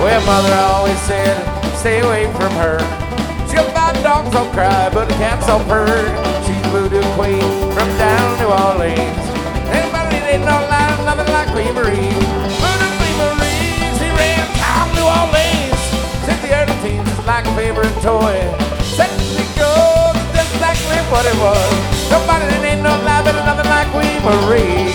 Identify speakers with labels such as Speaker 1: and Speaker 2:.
Speaker 1: Well, mother always said, stay away from her. She got 5 dogs all cry, but a cat's all purr. She's voodoo queen from down New Orleans. Anybody that ain't no line, nothing like Queen Marie. Voodoo Queen Marie, she ran town New Orleans. Since the early teens, it's like a favorite toy. Sexy goes, just exactly what it was. Nobody that ain't no lie, but nothing like Queen Marie.